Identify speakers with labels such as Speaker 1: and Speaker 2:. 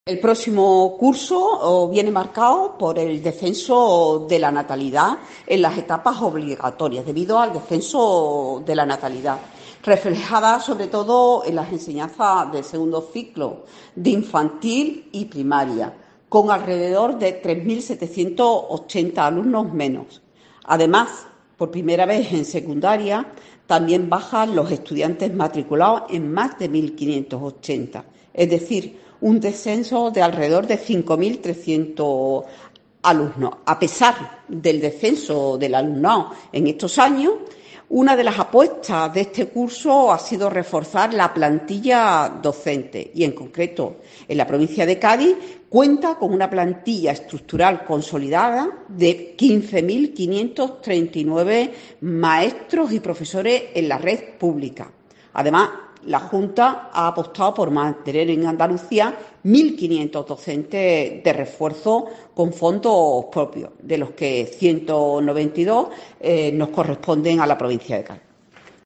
Speaker 1: El próximo curso viene marcado por el descenso de la natalidad en las etapas obligatorias, debido al descenso de la natalidad, reflejada sobre todo en las enseñanzas del segundo ciclo de infantil y primaria, con alrededor de 3.780 alumnos menos. Además, por primera vez en secundaria, también bajan los estudiantes matriculados en más de 1.580, es decir, un descenso de alrededor de 5.300 alumnos. A pesar del descenso del alumnado en estos años, una de las apuestas de este curso ha sido reforzar la plantilla docente y, en concreto, en la provincia de Cádiz cuenta con una plantilla estructural consolidada de 15.539 maestros y profesores en la red pública. Además, la Junta ha apostado por mantener en Andalucía 1.500 docentes de refuerzo con fondos propios, de los que 192 nos corresponden a la provincia de Cádiz.